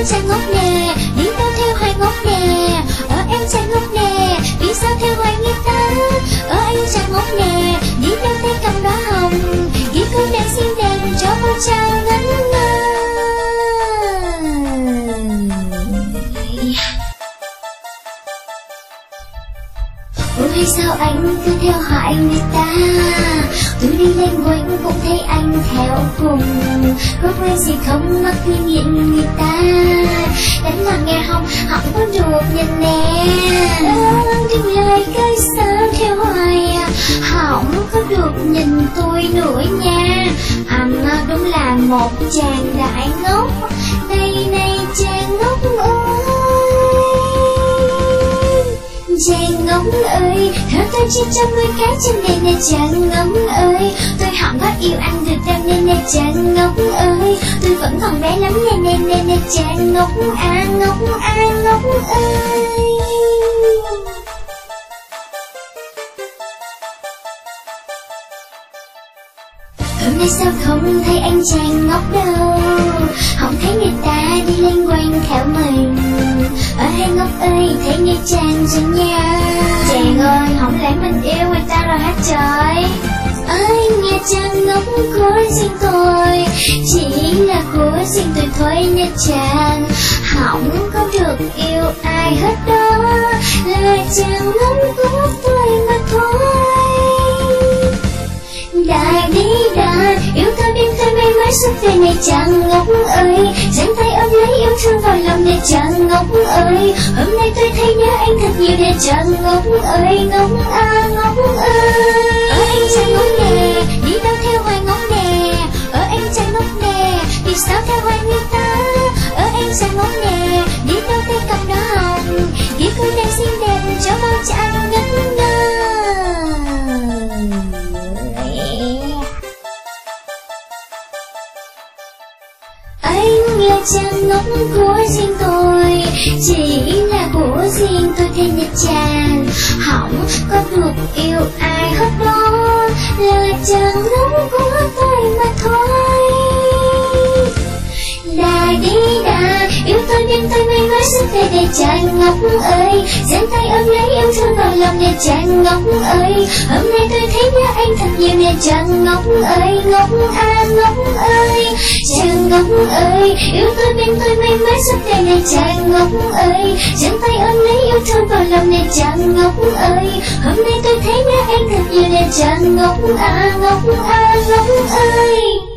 anh chàng ngốc nè, đi đâu theo hoài ngốc nè. Em chàng ngốc nè, vì sao theo hoài người ta. Anh chàng ngốc nè, đi đâu tay cầm đóa hồng, ghi cô nàng xinh đẹp cho bao trao ngẩn ngơ. Ôi sao anh cứ theo hỏi người ta, tôi đi lên quanh cũng thấy anh theo cùng. Có quen gì không mắc khi nghiện người ta, đánh là nghe không có được nhìn nè. Đừng lời cây sao theo hoài, không có được nhìn tôi nữa nha. Anh đúng là một chàng đại ngốc, đây này chàng ngốc ơi. Chàng ngốc ơi, theo tôi chỉ cho người cái chân này nè chàng ngốc ơi. Tôi không có yêu anh được đâu nè nè chàng ngốc ơi. Tôi vẫn còn bé lắm nè nè nè nè chàng ngốc à ngốc à ngốc ơi. Hôm nay sao không thấy anh chàng ngốc đâu, không thấy người ta đi lên quanh theo mình. Hai ngốc ơi, thấy nghe chàng rồi nha. Chàng ơi, không lẽ mình yêu người ta rồi hả trời. Ơi nghe chàng ngốc của riêng tôi, chỉ là của riêng tôi thôi nha chàng. Không có được yêu ai hết đó, là chàng ngốc của tôi mà thôi. Đã đi đã, yêu tôi biết tôi may mắn suốt đời này chàng ngốc ơi. Giang tay ôm lấy yêu thương vào lòng này chàng ngốc ơi. Hôm nay tôi thấy nhớ anh thật nhiều nè chàng ngốc ơi, ngốc à ngốc ơi. Anh chàng ngốc nè, đi đâu theo hoài ngốc nè. Anh chàng ngốc nè, vì sao theo hoài người ta. Anh chàng ngốc nè, đi đâu tay cầm đóa hồng, ghi cô nàng xinh đẹp cho bao chàng ngẩn ngơ. Anh là chàng ngốc của riêng tôi, chỉ là của riêng tôi thôi nha chàng. Không có được yêu ai hết đó, là chàng ngốc của tôi mà thôi. Đã đi đã, yêu tôi biết tôi may mắn suốt đời này chàng ngốc ơi. Giang tay ôm lấy yêu thương vào lòng này chàng ngốc ơi. Hôm nay tôi thấy nhớ anh thật nhiều nè chàng ngốc ơi, ngốc à ngốc ơi. Chàng ngốc ơi, yêu tôi biết tôi may mắn suốt đời này chàng ngốc ơi. Giang tay ôm lấy yêu thương vào lòng này chàng ngốc ơi. Hôm nay tôi thấy nhớ anh thật nhiều nè chàng ngốc à ngốc ơi.